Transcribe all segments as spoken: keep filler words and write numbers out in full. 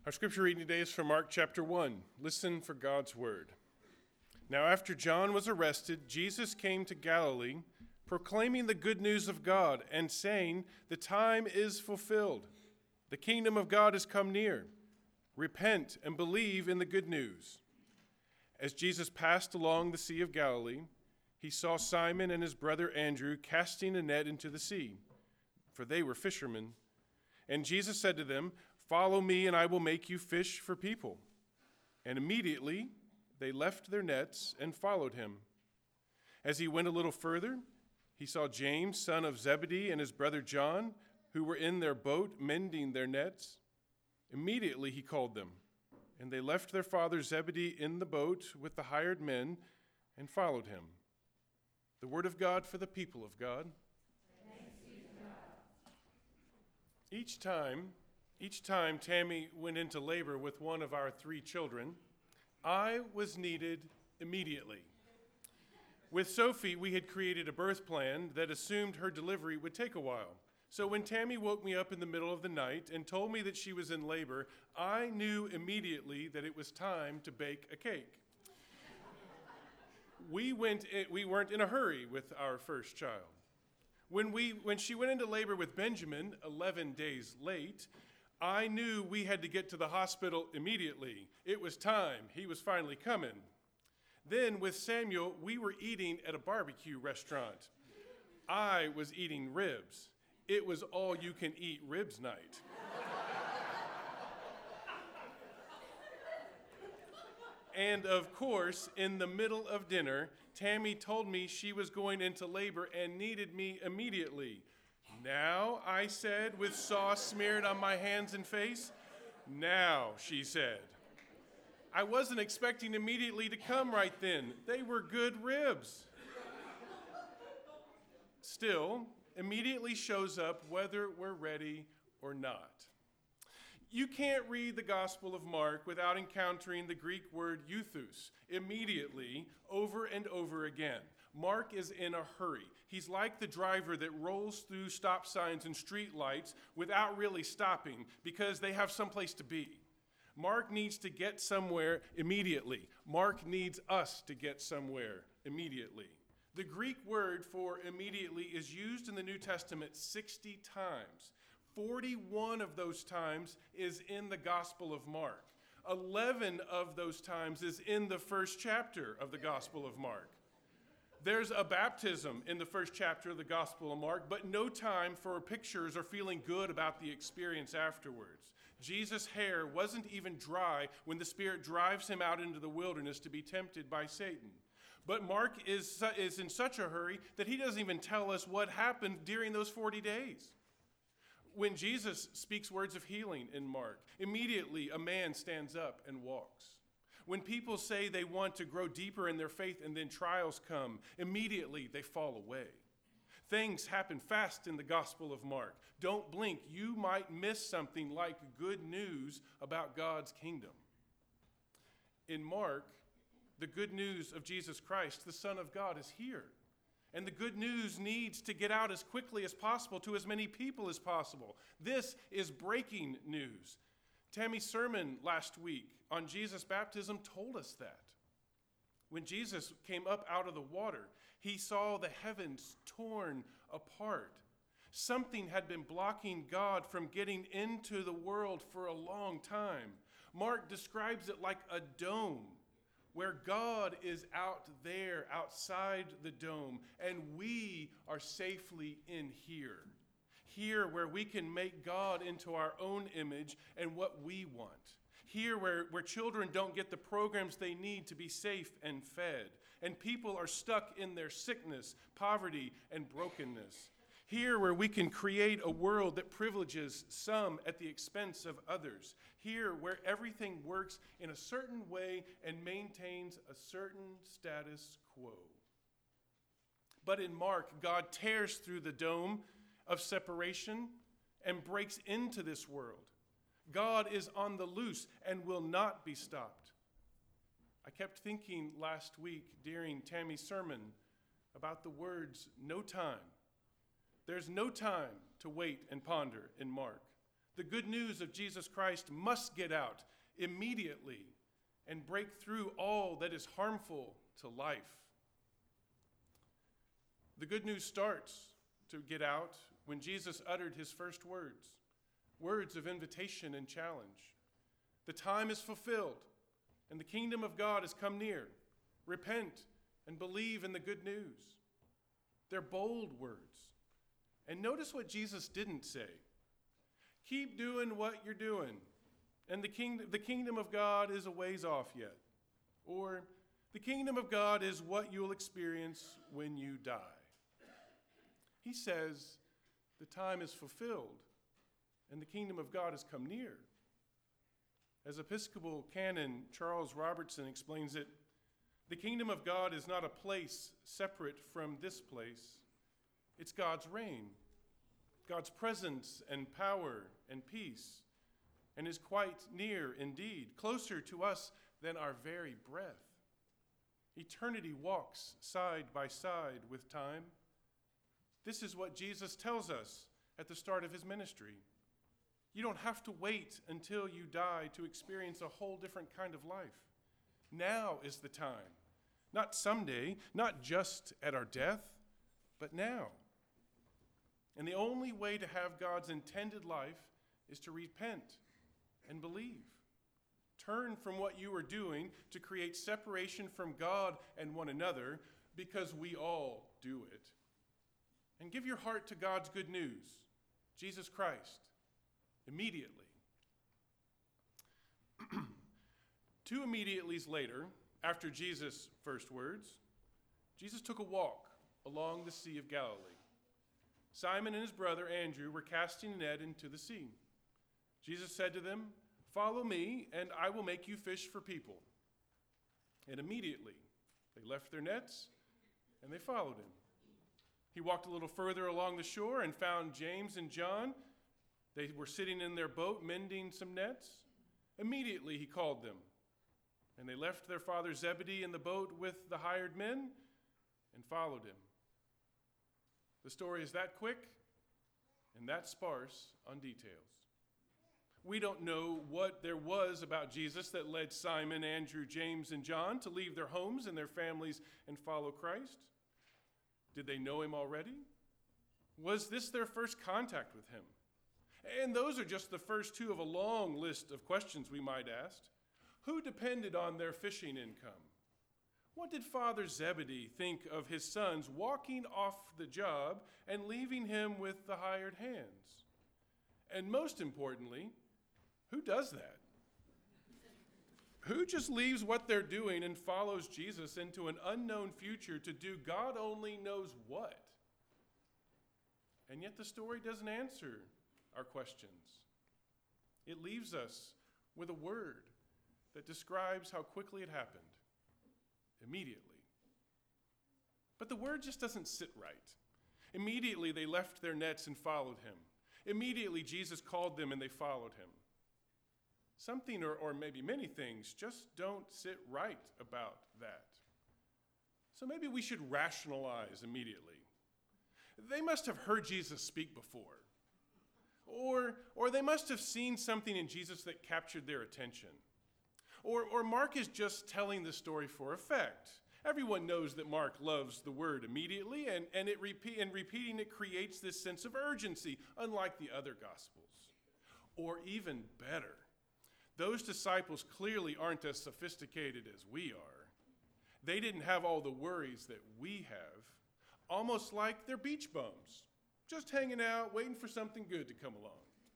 Our scripture reading today is from Mark chapter one. Listen for God's word. Now after John was arrested, Jesus came to Galilee, proclaiming the good news of God and saying, "The time is fulfilled. The kingdom of God has come near. Repent and believe in the good news." As Jesus passed along the Sea of Galilee, he saw Simon and his brother Andrew casting a net into the sea, for they were fishermen. And Jesus said to them, "Follow me, and I will make you fish for people." And immediately they left their nets and followed him. As he went a little further, he saw James, son of Zebedee, and his brother John, who were in their boat mending their nets. Immediately he called them, and they left their father Zebedee in the boat with the hired men and followed him. The word of God for the people of God. Thanks be to God. Each time Each time Tammy went into labor with one of our three children, I was needed immediately. With Sophie, we had created a birth plan that assumed her delivery would take a while. So when Tammy woke me up in the middle of the night and told me that she was in labor, I knew immediately that it was time to bake a cake. we went. We weren't in a hurry with our first child. When we when she went into labor with Benjamin, eleven days late, I knew we had to get to the hospital immediately. It was time. He was finally coming. Then with Samuel, we were eating at a barbecue restaurant. I was eating ribs. It was all you can eat ribs night. And of course, in the middle of dinner, Tammy told me she was going into labor and needed me immediately. "Now," I said, with sauce smeared on my hands and face. "Now," she said. I wasn't expecting immediately to come right then. They were good ribs. Still, immediately shows up whether we're ready or not. You can't read the Gospel of Mark without encountering the Greek word euthus, immediately, over and over again. Mark is in a hurry. He's like the driver that rolls through stop signs and street lights without really stopping because they have someplace to be. Mark needs to get somewhere immediately. Mark needs us to get somewhere immediately. The Greek word for immediately is used in the New Testament sixty times. forty-one of those times is in the Gospel of Mark. eleven of those times is in the first chapter of the Gospel of Mark. There's a baptism in the first chapter of the Gospel of Mark, but no time for pictures or feeling good about the experience afterwards. Jesus' hair wasn't even dry when the Spirit drives him out into the wilderness to be tempted by Satan. But Mark is, is in such a hurry that he doesn't even tell us what happened during those forty days. When Jesus speaks words of healing in Mark, immediately a man stands up and walks. When people say they want to grow deeper in their faith and then trials come, immediately they fall away. Things happen fast in the Gospel of Mark. Don't blink. You might miss something like good news about God's kingdom. In Mark, the good news of Jesus Christ, the Son of God, is here. And the good news needs to get out as quickly as possible to as many people as possible. This is breaking news. Tammy's sermon last week on Jesus' baptism told us that. When Jesus came up out of the water, he saw the heavens torn apart. Something had been blocking God from getting into the world for a long time. Mark describes it like a dome, where God is out there, outside the dome, and we are safely in here. Here where we can make God into our own image and what we want. Here where, where children don't get the programs they need to be safe and fed. And people are stuck in their sickness, poverty, and brokenness. Here where we can create a world that privileges some at the expense of others. Here where everything works in a certain way and maintains a certain status quo. But in Mark, God tears through the dome of separation and breaks into this world. God is on the loose and will not be stopped. I kept thinking last week during Tammy's sermon about the words, no time. There's no time to wait and ponder in Mark. The good news of Jesus Christ must get out immediately and break through all that is harmful to life. The good news starts to get out when Jesus uttered his first words, words of invitation and challenge. The time is fulfilled, and the kingdom of God has come near. Repent and believe in the good news. They're bold words. And notice what Jesus didn't say. Keep doing what you're doing, and the kingdom, the kingdom of God is a ways off yet. Or, the kingdom of God is what you'll experience when you die. He says, the time is fulfilled, and the kingdom of God has come near. As Episcopal canon Charles Robertson explains it, the kingdom of God is not a place separate from this place. It's God's reign, God's presence and power and peace, and is quite near indeed, closer to us than our very breath. Eternity walks side by side with time. This is what Jesus tells us at the start of his ministry. You don't have to wait until you die to experience a whole different kind of life. Now is the time. Not someday, not just at our death, but now. And the only way to have God's intended life is to repent and believe. Turn from what you are doing to create separation from God and one another, because we all do it. And give your heart to God's good news, Jesus Christ, immediately. Two immediatelys later, after Jesus' first words, Jesus took a walk along the Sea of Galilee. Simon and his brother Andrew were casting a net into the sea. Jesus said to them, "Follow me, and I will make you fish for people." And immediately they left their nets, and they followed him. He walked a little further along the shore and found James and John. They were sitting in their boat mending some nets. Immediately he called them, and they left their father Zebedee in the boat with the hired men and followed him. The story is that quick and that sparse on details. We don't know what there was about Jesus that led Simon, Andrew, James, and John to leave their homes and their families and follow Christ. Did they know him already? Was this their first contact with him? And those are just the first two of a long list of questions we might ask. Who depended on their fishing income? What did Father Zebedee think of his sons walking off the job and leaving him with the hired hands? And most importantly, who does that? Who just leaves what they're doing and follows Jesus into an unknown future to do God only knows what? And yet the story doesn't answer our questions. It leaves us with a word that describes how quickly it happened. Immediately. But the word just doesn't sit right. Immediately they left their nets and followed him. Immediately Jesus called them and they followed him. Something, or, or maybe many things, just don't sit right about that. So maybe we should rationalize immediately. They must have heard Jesus speak before. Or, or they must have seen something in Jesus that captured their attention. Or, or Mark is just telling the story for effect. Everyone knows that Mark loves the word immediately, and, and, it repeat, and repeating it creates this sense of urgency, unlike the other Gospels. Or even better, those disciples clearly aren't as sophisticated as we are. They didn't have all the worries that we have, almost like they're beach bums, just hanging out, waiting for something good to come along.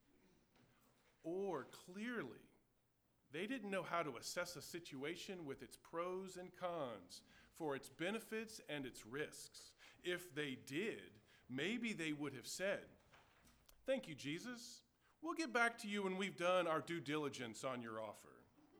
Or clearly, they didn't know how to assess a situation with its pros and cons, for its benefits and its risks. If they did, maybe they would have said, "Thank you, Jesus. We'll get back to you when we've done our due diligence on your offer."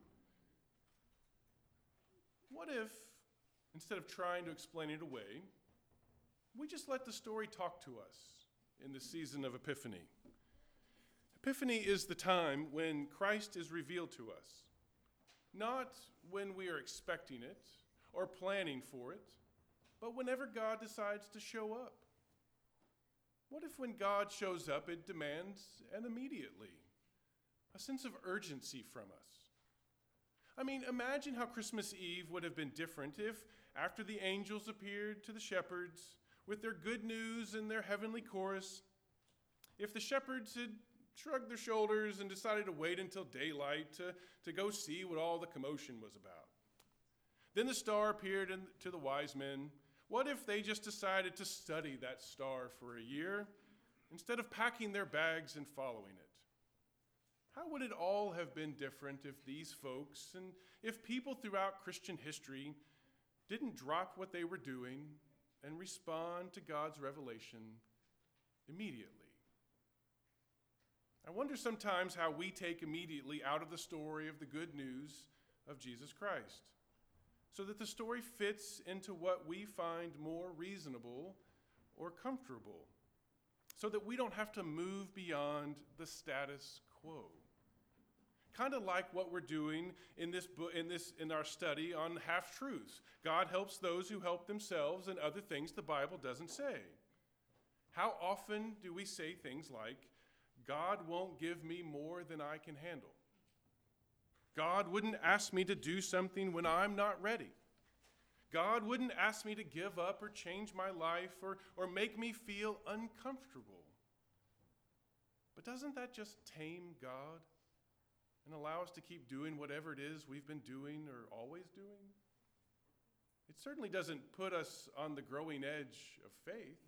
What if, instead of trying to explain it away, we just let the story talk to us in the season of Epiphany? Epiphany is the time when Christ is revealed to us, not when we are expecting it or planning for it, but whenever God decides to show up. What if when God shows up, it demands an immediately a sense of urgency from us. I mean, imagine how Christmas Eve would have been different if, after the angels appeared to the shepherds with their good news and their heavenly chorus, if the shepherds had shrugged their shoulders and decided to wait until daylight to, to go see what all the commotion was about. Then the star appeared in, to the wise men. What if they just decided to study that star for a year instead of packing their bags and following it? How would it all have been different if these folks and if people throughout Christian history didn't drop what they were doing and respond to God's revelation immediately? I wonder sometimes how we take immediately out of the story of the good news of Jesus Christ, so that the story fits into what we find more reasonable or comfortable, so that we don't have to move beyond the status quo. Kind of like what we're doing in this book, in this in our study on half-truths. God helps those who help themselves and other things the Bible doesn't say. How often do we say things like, God won't give me more than I can handle? God wouldn't ask me to do something when I'm not ready. God wouldn't ask me to give up or change my life or, or make me feel uncomfortable. But doesn't that just tame God and allow us to keep doing whatever it is we've been doing or always doing? It certainly doesn't put us on the growing edge of faith.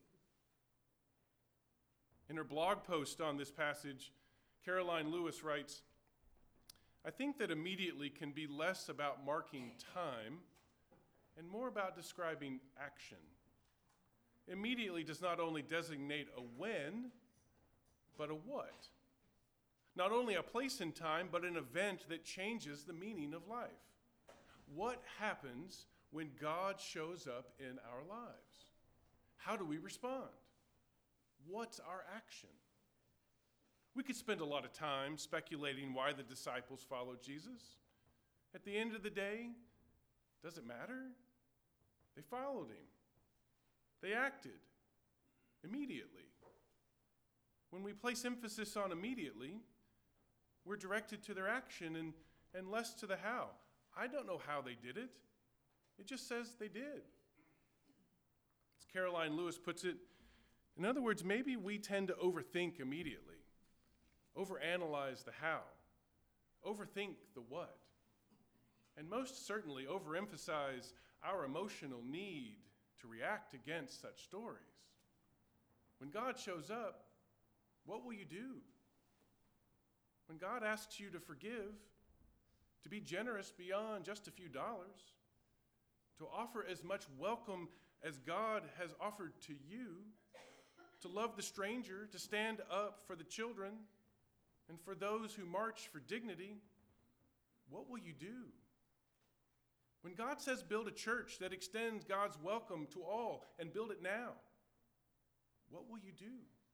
In her blog post on this passage, Caroline Lewis writes, I think that immediately can be less about marking time and more about describing action. Immediately does not only designate a when, but a what. Not only a place in time, but an event that changes the meaning of life. What happens when God shows up in our lives? How do we respond? What's our action? We could spend a lot of time speculating why the disciples followed Jesus. At the end of the day, does it matter? They followed him. They acted immediately. When we place emphasis on immediately, we're directed to their action and, and less to the how. I don't know how they did it. It just says they did. As Caroline Lewis puts it, in other words, maybe we tend to overthink immediately, overanalyze the how, overthink the what, and most certainly overemphasize our emotional need to react against such stories. When God shows up, what will you do? When God asks you to forgive, to be generous beyond just a few dollars, to offer as much welcome as God has offered to you, to love the stranger, to stand up for the children, and for those who march for dignity, what will you do? When God says build a church that extends God's welcome to all and build it now, what will you do?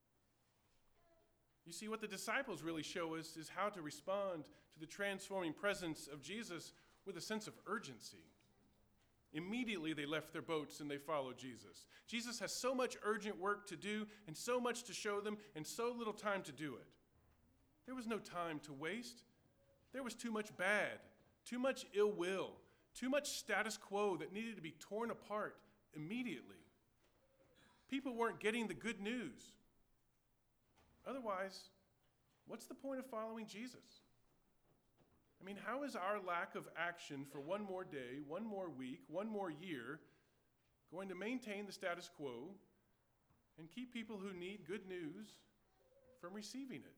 You see, what the disciples really show us is how to respond to the transforming presence of Jesus with a sense of urgency. Immediately they left their boats and they followed Jesus. Jesus has so much urgent work to do and so much to show them and so little time to do it. There was no time to waste. There was too much bad, too much ill will, too much status quo that needed to be torn apart immediately. People weren't getting the good news. Otherwise, what's the point of following Jesus? I mean, how is our lack of action for one more day, one more week, one more year going to maintain the status quo and keep people who need good news from receiving it?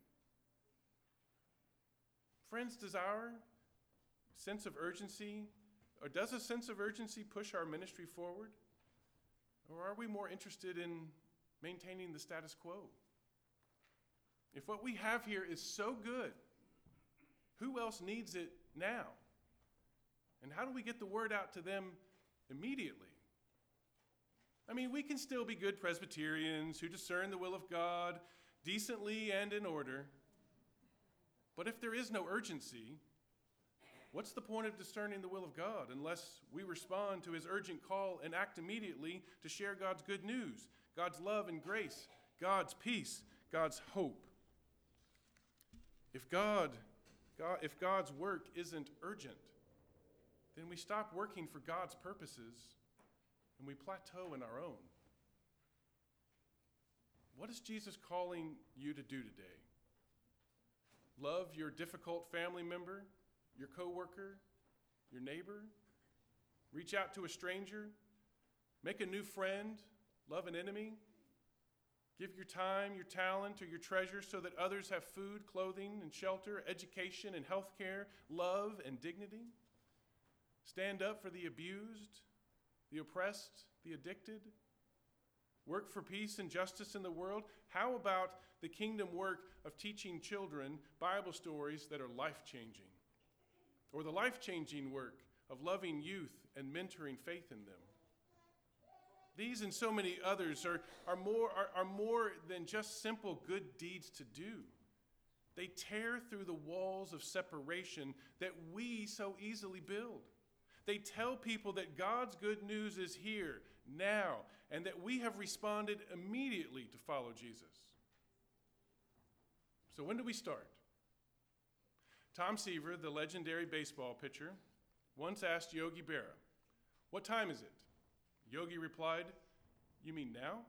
Friends, does our sense of urgency, or does a sense of urgency push our ministry forward? Or are we more interested in maintaining the status quo? If what we have here is so good, who else needs it now? And how do we get the word out to them immediately? I mean, we can still be good Presbyterians who discern the will of God decently and in order. But if there is no urgency, what's the point of discerning the will of God unless we respond to his urgent call and act immediately to share God's good news, God's love and grace, God's peace, God's hope? If God God, if God's work isn't urgent, then we stop working for God's purposes and we plateau in our own. What is Jesus calling you to do today? Love your difficult family member, your coworker, your neighbor? Reach out to a stranger? Make a new friend? Love an enemy? Give your time, your talent, or your treasure so that others have food, clothing, and shelter, education and health care, love and dignity? Stand up for the abused, the oppressed, the addicted? Work for peace and justice in the world? How about the kingdom work of teaching children Bible stories that are life-changing? Or the life-changing work of loving youth and mentoring faith in them? These and so many others are, are, more, are, are more than just simple good deeds to do. They tear through the walls of separation that we so easily build. They tell people that God's good news is here, now, and that we have responded immediately to follow Jesus. So when do we start? Tom Seaver, the legendary baseball pitcher, once asked Yogi Berra, "What time is it?" Yogi replied, "You mean now?"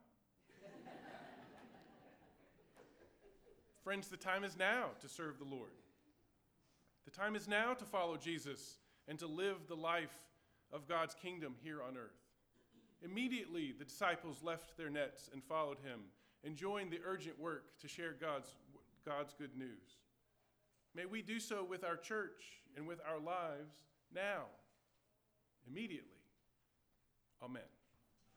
Friends, the time is now to serve the Lord. The time is now to follow Jesus and to live the life of God's kingdom here on earth. Immediately, the disciples left their nets and followed him and joined the urgent work to share God's, God's good news. May we do so with our church and with our lives now, immediately. Amen.